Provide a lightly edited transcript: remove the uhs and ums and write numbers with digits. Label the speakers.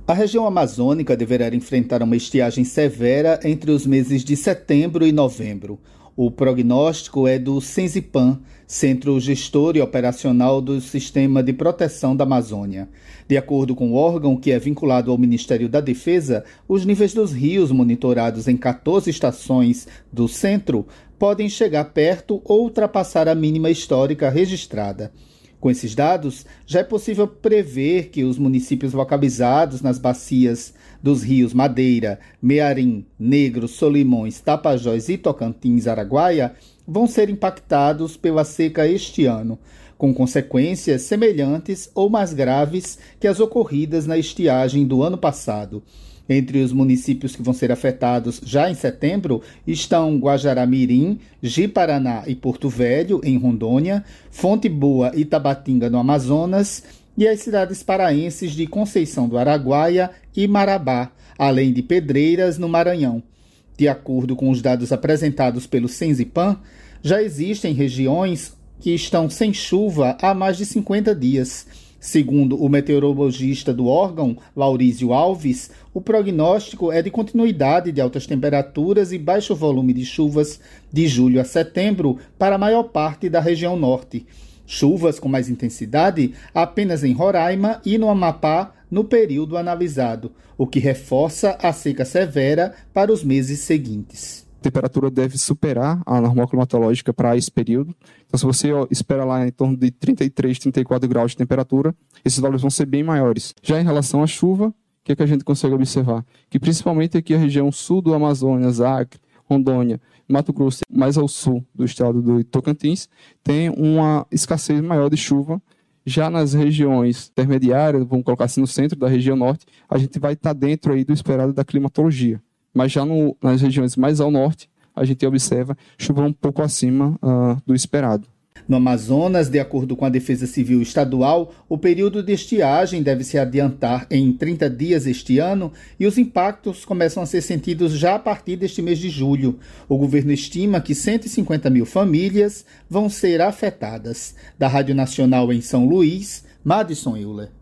Speaker 1: A região amazônica deverá enfrentar uma estiagem severa entre os meses de setembro e novembro. O prognóstico é do Senzipan, Centro Gestor e Operacional do Sistema de Proteção da Amazônia. De acordo com o órgão, que é vinculado ao Ministério da Defesa, os níveis dos rios monitorados em 14 estações do centro podem chegar perto ou ultrapassar a mínima histórica registrada. Com esses dados, já é possível prever que os municípios localizados nas bacias dos rios Madeira, Mearim, Negros, Solimões, Tapajós e Tocantins-Araguaia vão ser impactados pela seca este ano, com consequências semelhantes ou mais graves que as ocorridas na estiagem do ano passado. Entre os municípios que vão ser afetados já em setembro estão Guajará-Mirim, Ji-Paraná e Porto Velho, em Rondônia, Fonte Boa e Tabatinga, no Amazonas, e as cidades paraenses de Conceição do Araguaia e Marabá, além de Pedreiras, no Maranhão. De acordo com os dados apresentados pelo Senzipan, já existem regiões que estão sem chuva há mais de 50 dias. Segundo o meteorologista do órgão, Laurísio Alves, o prognóstico é de continuidade de altas temperaturas e baixo volume de chuvas de julho a setembro para a maior parte da região norte. Chuvas com mais intensidade apenas em Roraima e no Amapá no período analisado, o que reforça a seca severa para os meses seguintes.
Speaker 2: A temperatura deve superar a normal climatológica para esse período. Então, se você espera lá em torno de 33, 34 graus de temperatura, esses valores vão ser bem maiores. Já em relação à chuva, o que a gente consegue observar? Que principalmente aqui a região sul do Amazonas, Acre, Rondônia, Mato Grosso, mais ao sul do estado do Tocantins, tem uma escassez maior de chuva. Já nas regiões intermediárias, vamos colocar assim no centro da região norte, a gente vai estar dentro aí do esperado da climatologia. Mas já nas regiões mais ao norte, a gente observa chuva um pouco acima do esperado.
Speaker 1: No Amazonas, de acordo com a Defesa Civil Estadual, o período de estiagem deve se adiantar em 30 dias este ano e os impactos começam a ser sentidos já a partir deste mês de julho. O governo estima que 150 mil famílias vão ser afetadas. Da Rádio Nacional em São Luís, Madison Euler.